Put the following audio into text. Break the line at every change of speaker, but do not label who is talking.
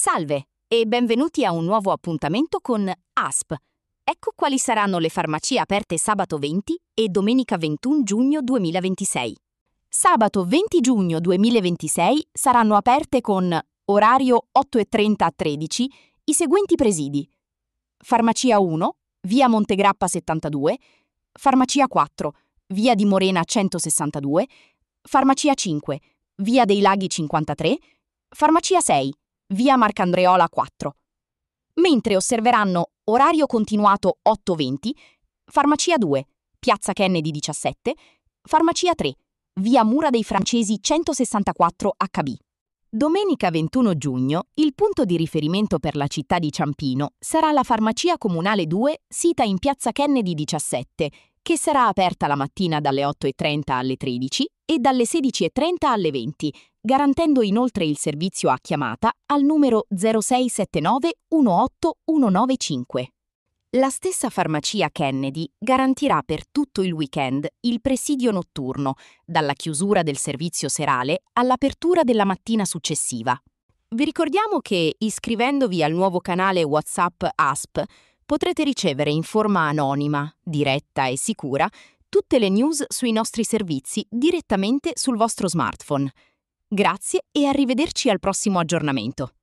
Salve e benvenuti a un nuovo appuntamento con ASP. Ecco quali saranno le farmacie aperte sabato 20 e domenica 21 giugno 2026. Sabato 20 giugno 2026 saranno aperte con orario 8:30 a 13 i seguenti presidi: Farmacia 1, via Montegrappa 72, Farmacia 4, via di Morena 162, Farmacia 5, via dei Laghi 53, Farmacia 6, via Marcandreola 4. Mentre osserveranno orario continuato 8:20, Farmacia 2, piazza Kennedy 17, Farmacia 3, via Mura dei Francesi 164 HB. Domenica 21 giugno, il punto di riferimento per la città di Ciampino sarà la Farmacia Comunale 2, sita in piazza Kennedy 17, che sarà aperta la mattina dalle 8:30 alle 13 e dalle 16:30 alle 20, garantendo inoltre il servizio a chiamata al numero 0679 18 195. La stessa farmacia Kennedy garantirà per tutto il weekend il presidio notturno, dalla chiusura del servizio serale all'apertura della mattina successiva. Vi ricordiamo che, iscrivendovi al nuovo canale WhatsApp ASP, potrete ricevere in forma anonima, diretta e sicura tutte le news sui nostri servizi direttamente sul vostro smartphone. Grazie e arrivederci al prossimo aggiornamento.